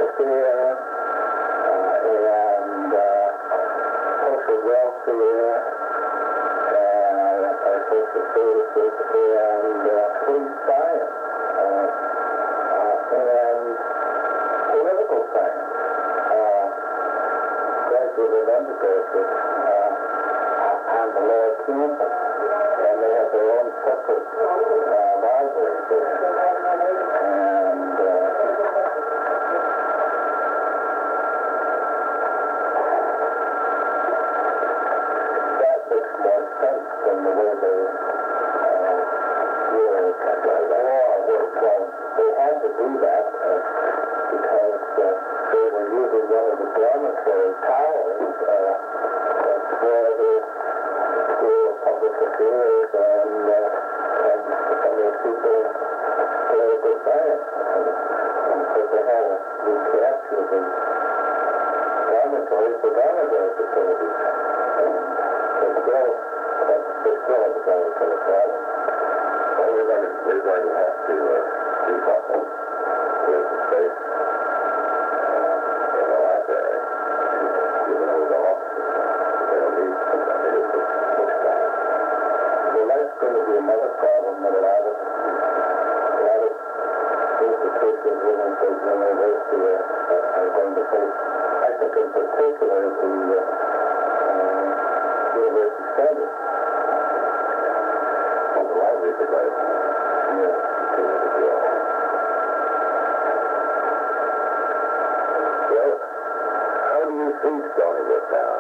affair and social welfare and social services and police science and political science, graduate and undergraduate on the lower campus, and they have their own separate library there. And that makes more sense than the way they well, they had to do that because they were using one of the dormitory towers for the School of Public Affairs and some of the people in political science. And so they had to recapture the dormitories for dormitory facilities. And they still have a dormitory problem. Well, we're going to have to do something with the space in the library, even though the offices they'll need something to do with pushback. Well, that's going to be another problem that a lot of institutions within the university are going to face. I think in particular the university standards. Well, the libraries are going to continue to grow. Well, how do you see Stony Brook now?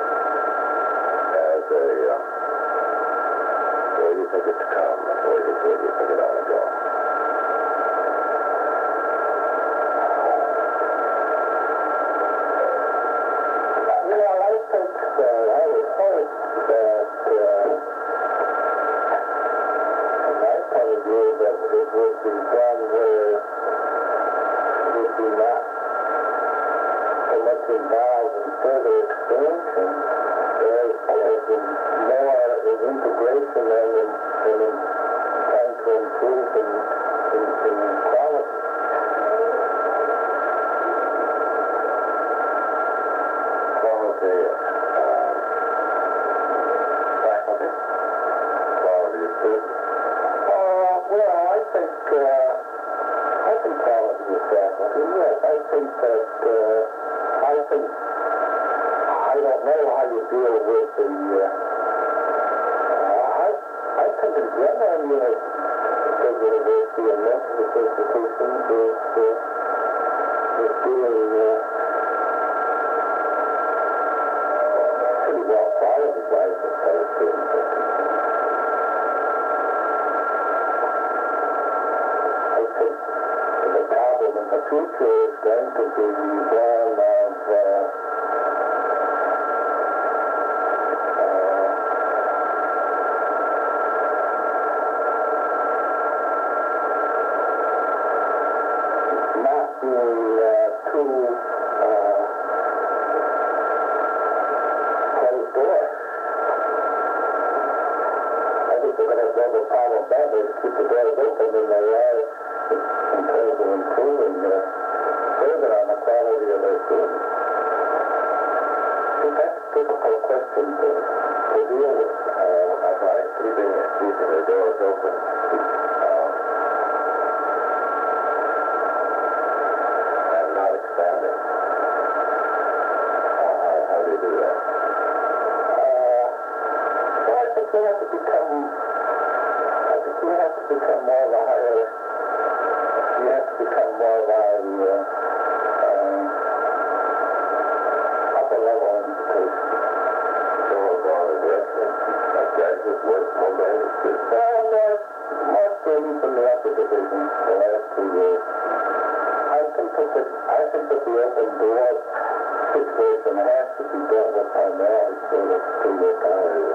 As a, where do you think it's come? Where do you think it ought to go? I think I would hope that from my point of view, that it would be done where it would be not so much involved in further expansion as in more in integration and in trying to improve in quality. Quality of faculty, quality of students. Well, I think quality of faculty. Yes, I think that. I don't know how you deal with the. I think in general, the university and most of the institutions is doing pretty well qualified as far as students are concerned. I think the problem in the future is going to be one of not being too closed door. I think they're going to have a problem badly to keep the doors open than they are in terms of improving further on the quality of their students. I think that's a difficult question to deal with. By keeping the doors open. And not expanding. How do you do that? Well, I think you have to become more of a higher. You have to become more of a upper level institution. So going to direction. Graduate work program. Well, more students in the upper division the last 2 years. I think that the open door situation has to be dealt with primarily through the 2-year college.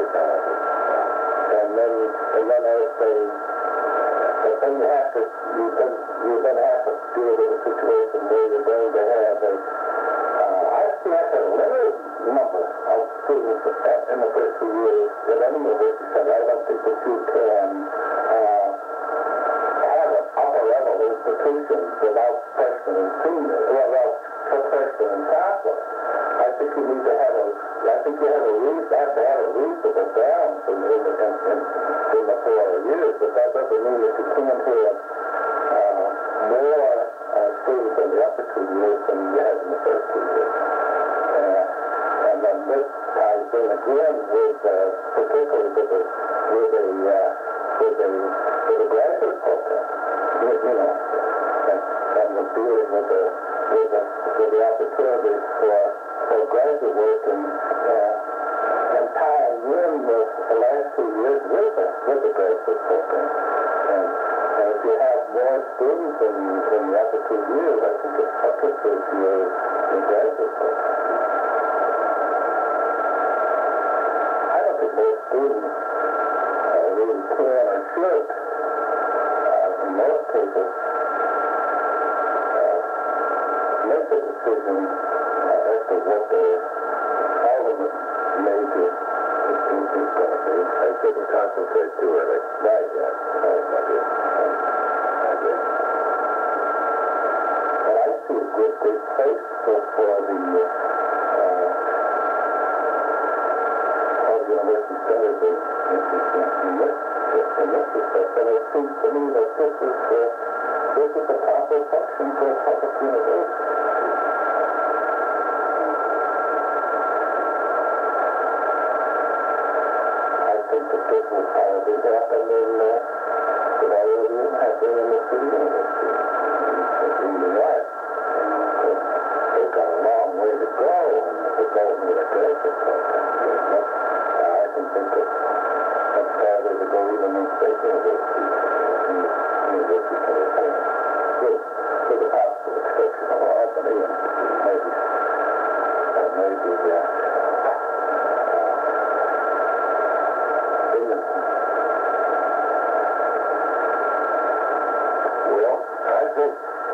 And then I say, then you're going to have to deal with a situation where you're going to have I expect a limited number of students in the first 2 years at any university. I don't think that you can have an upper level institution institutions without freshman and senior, without freshman and sophomore. I think you need to have to have a reasonable balance in the 4 years, but that doesn't mean that you can't have more students in the upper 2 years than you had in the first 2 years. And then this ties in again with, particularly with a graduate program, and we're dealing with the opportunities for graduate work and tying in the last 2 years with the graduate program. And if you have more students in the upper 2 years, I think it focuses your graduate program. I don't think most students really can or should, in most cases, make the decision as to what their ultimate major is going to be. They shouldn't concentrate too early. Right, yeah. I agree. But I see a great place for the university centers in this respect. And it seems to me that this is a proper function for a public university. I think that this will probably happen in the city university in New York. They've got a long way to go with the graduate program. I can think of that's farther to go even in state universities. University California. With the possible exception of Albany and maybe Binghamton. Well, I think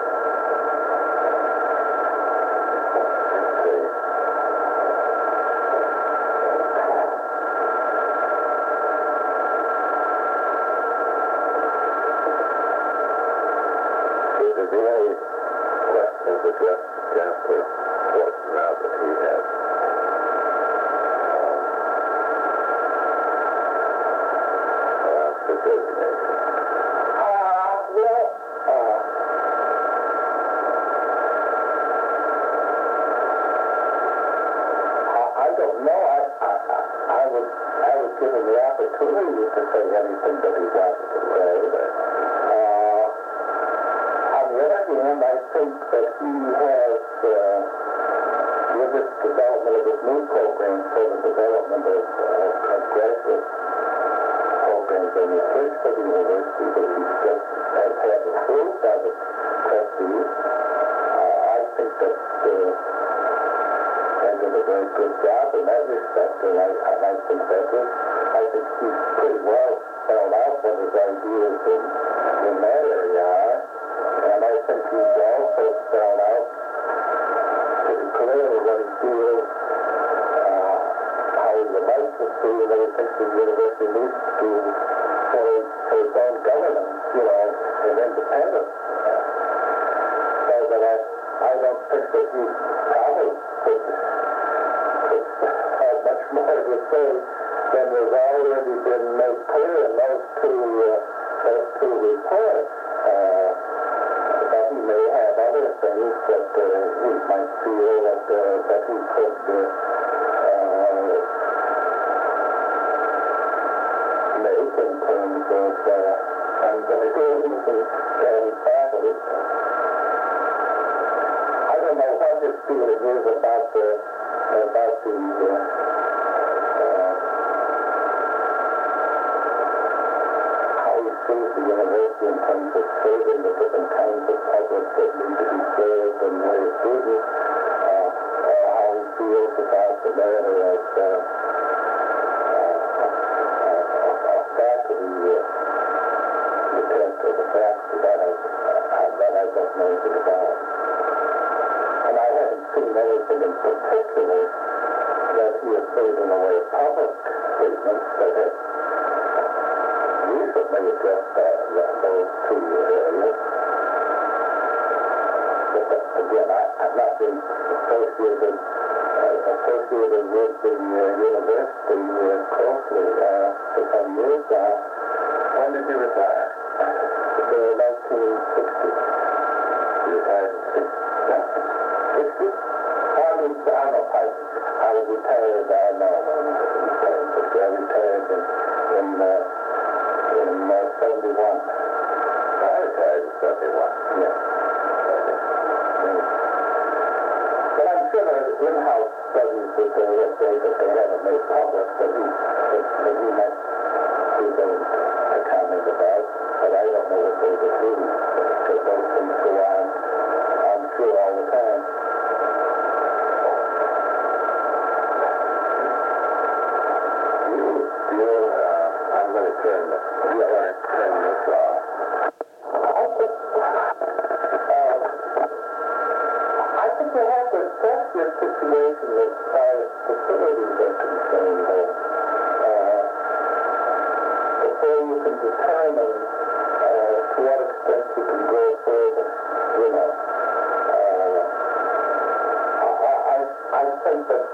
addressed Chancellor Fortin now that he has announced his resignation. I don't know. I was given the opportunity to say anything that he wanted to say. On the other hand, I think that he has, with this development of this new program for the development of graduate programs and research for the university that he just has had approved by the trustees, I think that they did a very good job in that respect, and I think he's pretty well spelled out what his ideas in that area are. And I think he's also spelled out pretty clearly what he feels, how he would like to see, and what he thinks the university needs to do for its own governance, and independence. So that I don't think that he probably could have much more to say than has already been made clear in those two reports. He may have other things that he might feel that he could make in terms of students and faculty. I don't know what his feeling is about the the university in terms of serving the different kinds of public that need to be served and the way it's students, how he feels about the matter of faculty, the test of the faculty, that I don't know anything about. And I haven't seen anything in particular that he has said in the way of public statements that have recently addressed those two areas. not been associated with the university closely for some years now. When did you retire? In 1960. You retired in 60? 60? I was retired, I retired in 71. I retired in 71. Yeah. But I'm sure there are in-house studies that they haven't made public that he might be able to comment about, but I don't know what they would do, because those things go on, I'm sure, all the time. I'm going to turn this off. I think you have to assess your situation as far as facilities are concerned, before you can determine to what extent you can go further, you know. I think that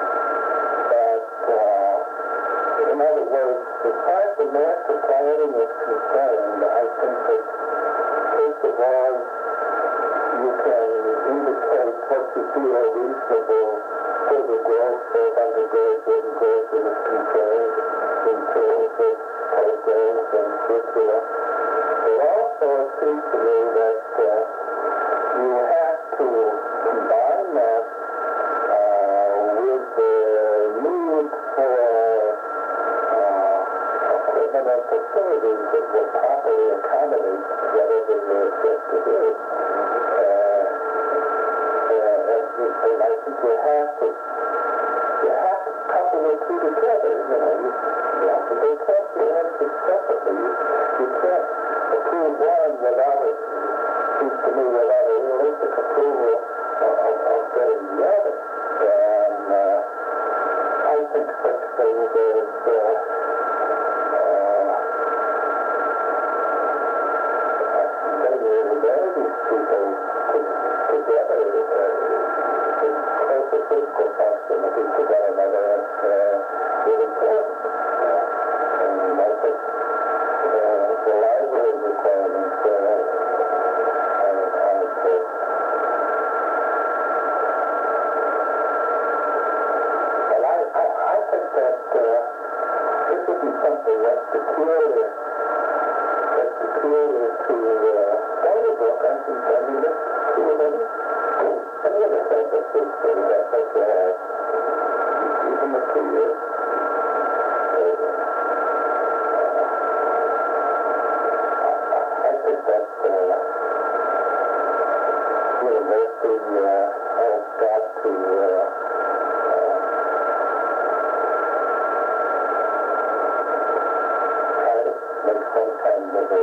in other words, as far as the master planning is concerned, I think that, first of all, you can indicate what you feel are reasonable further growth, both undergraduate and graduate is concerned, in terms of programs and curricula. But also, it seems to me that you have to combine that with the need for equipment and facilities that will properly accommodate whatever your objective is. And I think you have to couple the two together. They can't be answered separately. You can't approve one without it, seems to me, without a realistic approval of getting the other. And I think such things as these people together in close physical proximity to one another is important. And I think the library requirements are important. And I think that this would be something that's peculiar to Storybrooke. I mean, it's true of any other campuses that you have, even the 2 years. I think that university has got to try to make some kind of a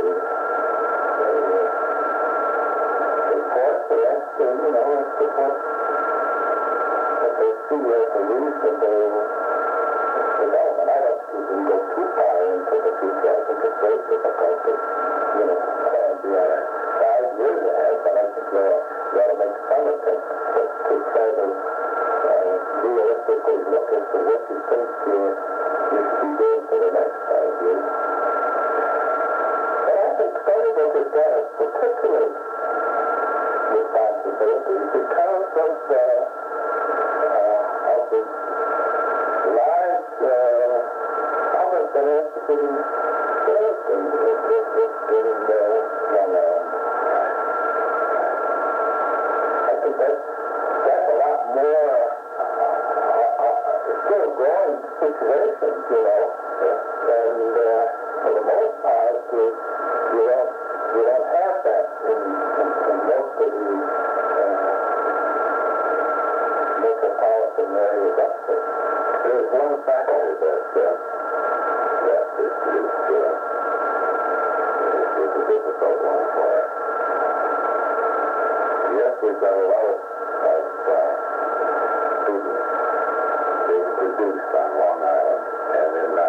report for that, support that they see as a reasonable development. I don't think we can go too far into the future. I think it's very difficult to, be 5 years ahead, but I think you ought to make some attempt to try to realistically look into what you think you should be doing for the next 5 years. And I think Storybrooke has got a particular responsibility because of the large public that has to be served in Long Island. I think that's a lot more still growing situations, and for the most part, you don't have that in most of the metropolitan areas up there. There's one factor that is a difficult one for us. Yes, we've got a lot of students being produced on Long Island, and in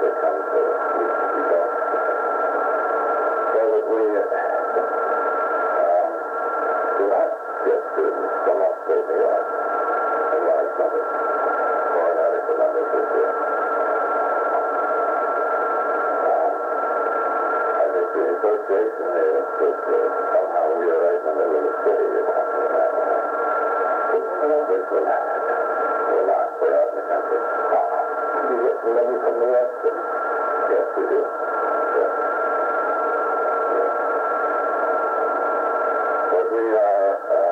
they come to Mexico. So that we do not get students from upstate New York in large numbers, or in adequate numbers this year. I think the association is that somehow we are right in the middle of the city or something like that. Which will not put out in the country. You get many from the West? Yes, we do. Yes. But we are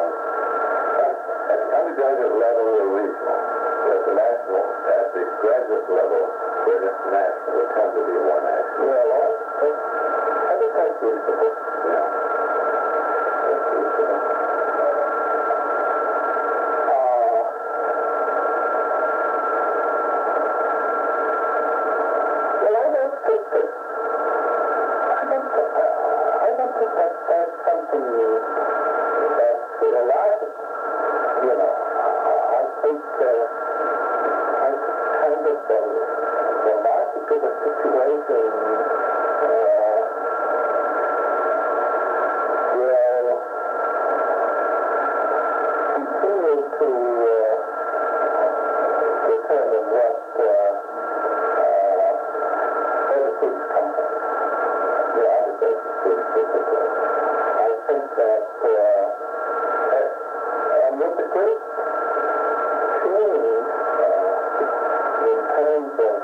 at the undergraduate level, we're regional. At the national, at the graduate level, we're national. We tend to be more national. Well, I think that's reasonable. Yeah. That's reasonable. Well, I don't think that's something that's illogical. You know, I think kind of remarkable the situation will continue to determine what where the students come from. The undergraduate students particularly. I think that and with the great change in terms of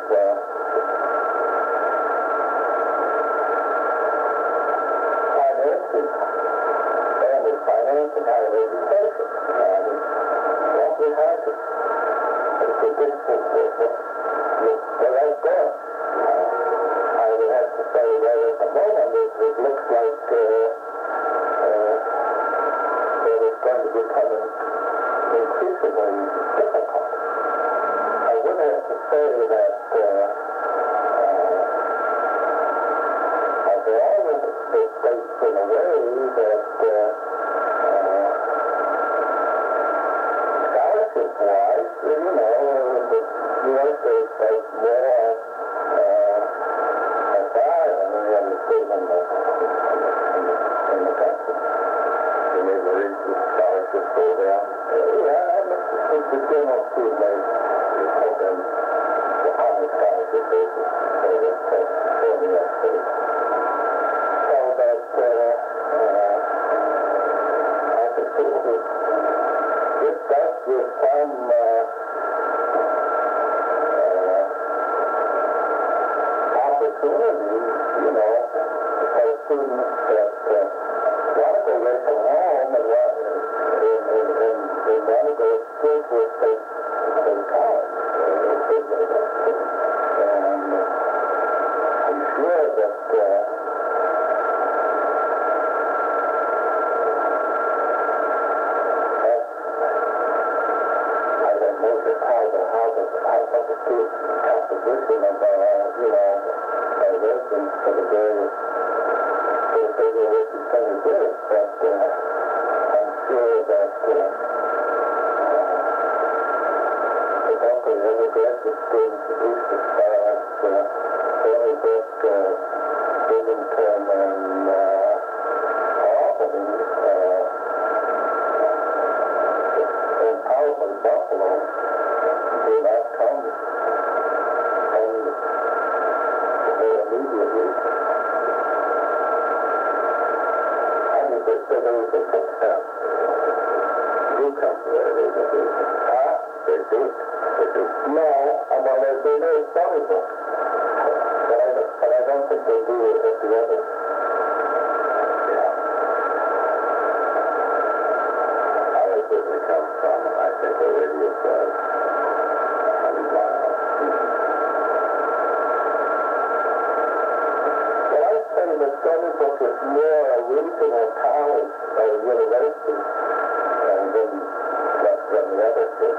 financing, family financing, higher education, it's awfully hard to predict where that's going. I would have to say that at the moment it looks like that it's going to become increasingly difficult. I would have to say that overall the states in a way that scholarship-wise, you know, the New York State has more aside than any other state in the country. You mean the regional scholarship program? Yeah, the general student aid program on a scholarship basis for New York State. So that I can see that this does give some opportunity, you know, for students that want to go away from home and want to go straight to a state college. And I'm sure that I don't know just how the student composition of you know, residents for the various centers is, but I'm sure that the bulk of the undergraduate students, at least as far as Stony Brook, Binghamton, and Albany, and probably Buffalo, do not come from the immediate region. I mean, there is a success. You come to that region. They do. They do. No, well, they do Stony Brook, but I don't think they do it at the others. Yeah. I would certainly come from, I think, a radius of 100 miles. Well, I'd say that Stony Brook is more a regional college or a university than the other two.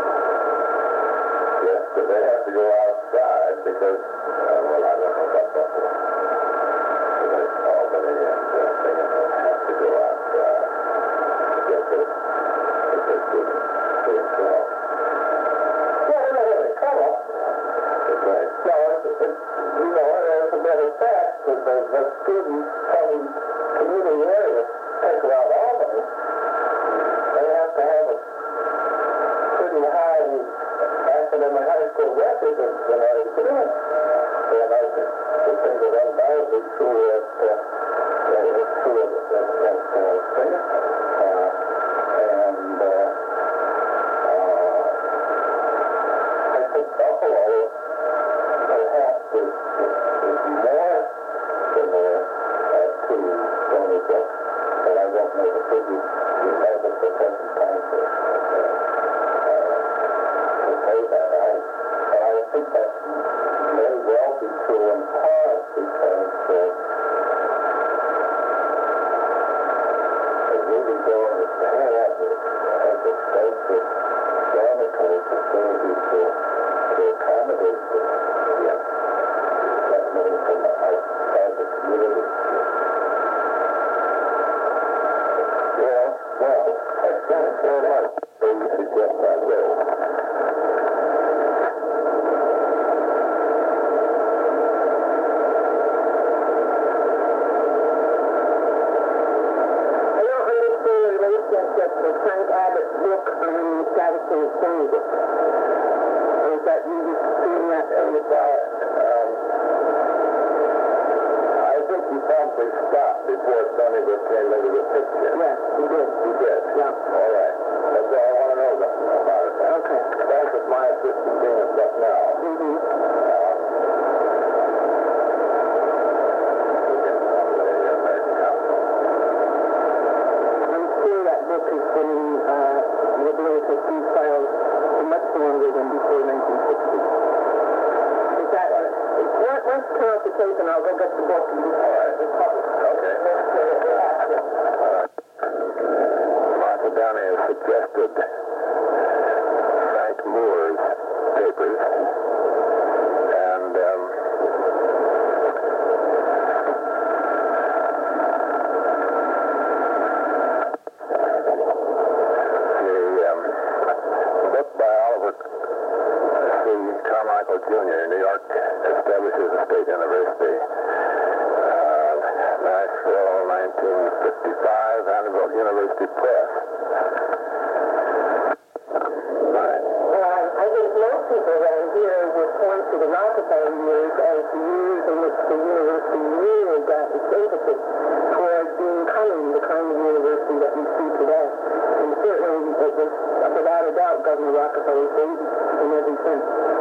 Yes, but they have to go outside because, well, I don't know about Buffalo. But Albany and Binghamton have to go outside to get their students to themselves. Well, they come up. That's right. No, the students from community areas take around Albany, they have to have a pretty high academic high school record in order to do it. And I think that undoubtedly true at Springer. I think Buffalo perhaps is more similar to Stony Brook, but I don't know the figures as of the present time to say that. But I think that may well be true in part because they really don't have as a state with dormitory facilities to accommodate that many from outside the community. Well, I think very much they suggest that way. Frank Abbott's book on Gadsden Stony. Or is that you just seeing that from the side? I think he probably stopped before Stony Brook came into the picture. Yes, he did. He did? Yeah. All right. That's all I want to know about it. Okay. Thanks with my assistant being a stuff now. Mm-hmm. Has been the bibliography files for much longer than before 1960. Is that right? Let's turn off the tape and I'll go get the book and all right. Okay. Martha Downey has suggested Frank Moore's papers, and Carmichael Jr., New York establishes a state university. Nashville, 1955, Vanderbilt University Press. Right. I think most people around here would point to the Rockefeller years as the years in which the university really got its impetus towards becoming the kind of university that we see today. And certainly it was, without a doubt, Governor Rockefeller's baby in every sense.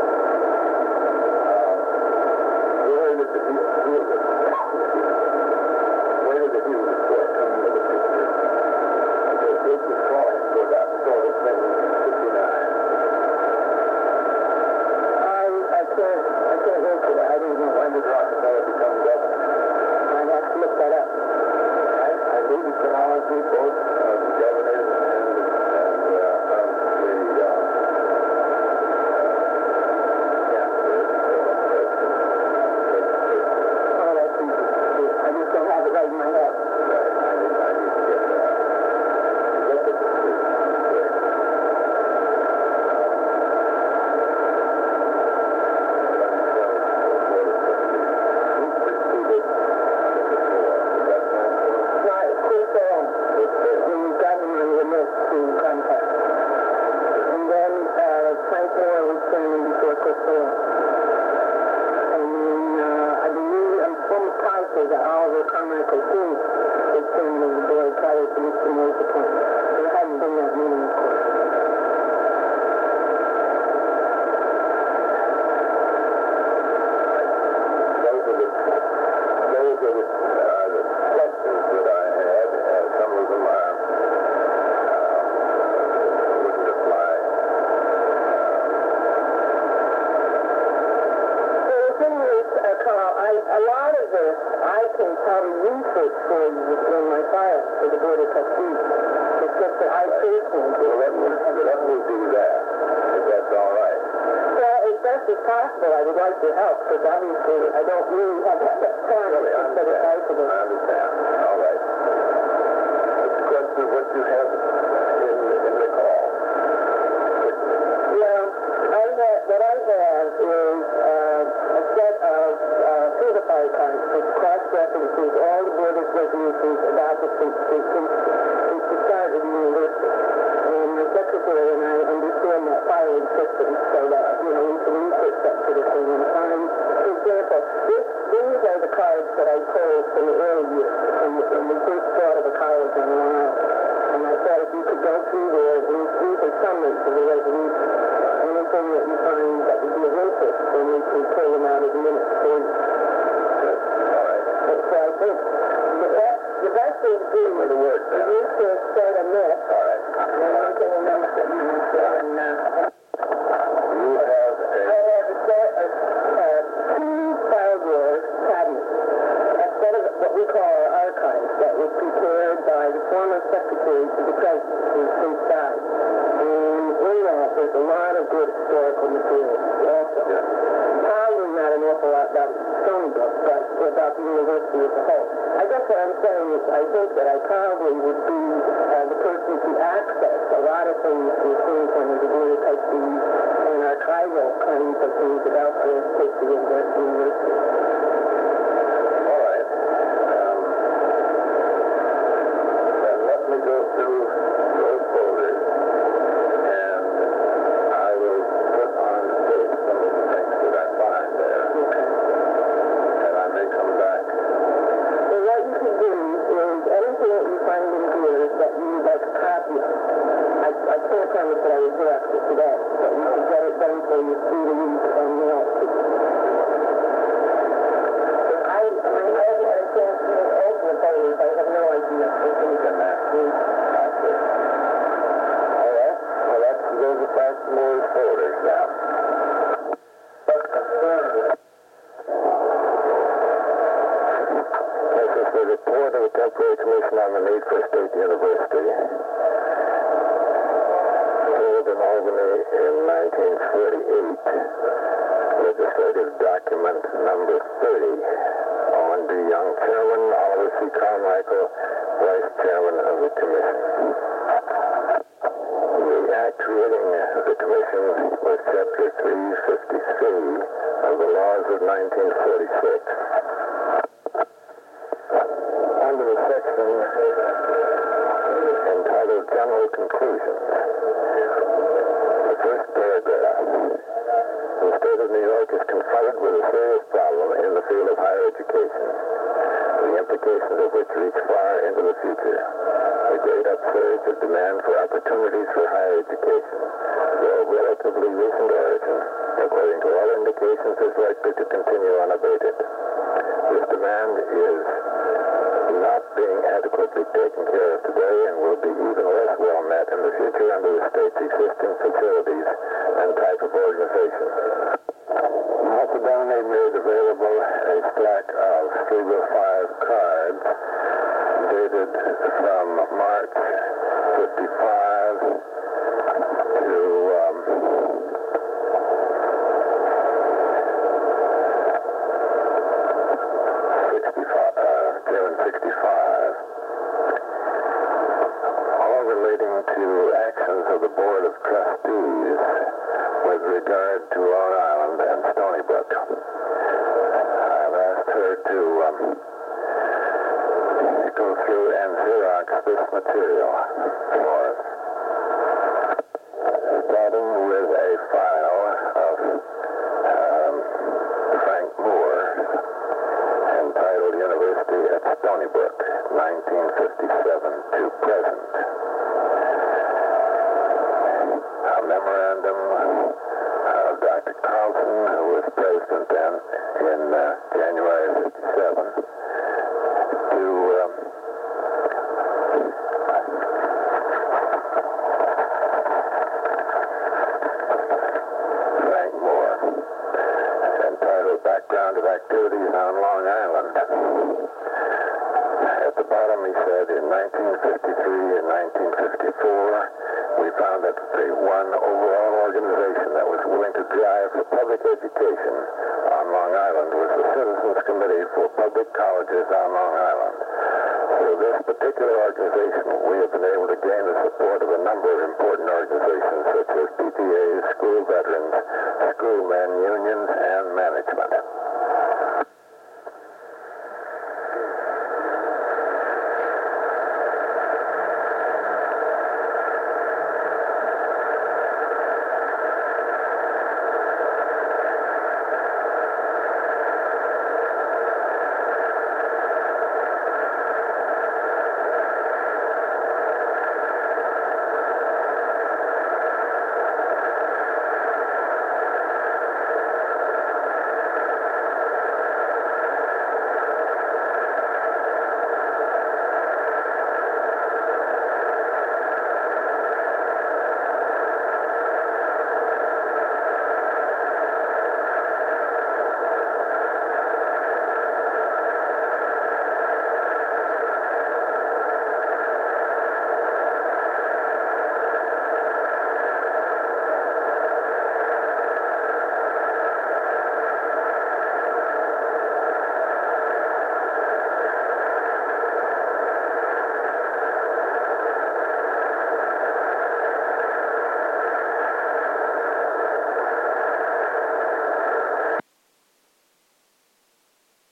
Where did the Hughes report come into the picture? Because this was calling for that sort of thing in 59. I can't answer that. I didn't know. When did Rockefeller become governor? I'd have to look that up. I believe it's chronology, both the governors and right in my head. I need to get that. Look at the street. Who preceded Mr. Moore? Was that Franklin? No, it's Chris Owen. The governor of the list to contact. And then Frank Moore was standing before Chris Owen. I believe, I'm almost positive that Oliver Carmichael Jr. was chairman of the board prior to Mr. Moore's appointment. There hadn't been that meeting, of course. Those are the questions that I had. Some of them wouldn't apply. Carl, a lot of this I can probably research for you in my file for the Board of Trustees. It's just that I personally do. Well, let me do that, if that's all right. Well, as best as possible, I would like to help, because obviously I don't really have that time to set aside for this. I understand. All right. It's a question of what you have in the call. Yeah, what I have is a set of certified cards for cross references all the board's resolutions about the since the start of the university. And the secretary and I understand that filing system so that, we can research that sort of thing and find, for example, these are the cards that I pulled from the early years, when we first thought of a college on Long Island. And I thought if you could go through there and these are summaries of the resolution. Anything that you find that would be of interest, then we can pull them out of the minutes for you. Good. All right. So I think the best thing to do With the words is you to start a list. All right. And then we can announce that you can start. You have two file drawer cabinets. That's sort of what we call our archives that was prepared by the former secretary to the president, who's since died. And in that, there's a lot of good historical material also. Yeah. Probably not an awful lot about Stony Brook, but about the university as a whole. I guess what I'm saying is I think that I probably would be the person to access a lot of things from the Board of Trustees and archival kinds of things about the history of the university. All right. Then let me go through those folders, and I will put on tape some of the things that I find there. Okay. And I may come back. So what you can do is anything that you find in here that you would like a copy of. I can't promise that I would do after today, but you can get it done for you through the week and mail it to you. I haven't had a chance to open the folders. I have no idea. Can that be? I see. All right. Well, those are Passmore's folders now. This is the report of the Temporary Commission on the Need for State University. Held in Albany in 1948. Legislative document number 30. Owen D. Young, Chairman. Oliver C. Carmichael, Vice Chairman of the Commission. The act creating the Commission was Chapter 350C of the laws of 1946. Under the section entitled General Conclusions, the first paragraph, the state of New York is confronted with a serious problem in the field of higher education, the implications of which reach far into the future. The great upsurge of demand for opportunities for higher education, though of relatively recent origin, according to all indications, is likely to continue unabated. This demand is not being adequately taken care of today and will be even less well met in the future under the state's existing facilities and type of organization. Macedoni made available a stack of Strigel 5 cards dated from March 55 to June 65, all relating to actions of the Board of Trustees with regard to Long Island and Stony Brook. I've asked her to go through and Xerox this material for us. Starting with a file of Frank Moore, entitled University at Stony Brook, 1957 to present. A memorandum of Dr. Carlson, who was president then in January 57, to Frank Moore, entitled Background of Activities on Long Island. At the bottom he said, in 1953 and 1954, we found that the one overall organization that was willing to drive for public education on Long Island was the Citizens Committee for Public Colleges on Long Island. Through this particular organization, we have been able to gain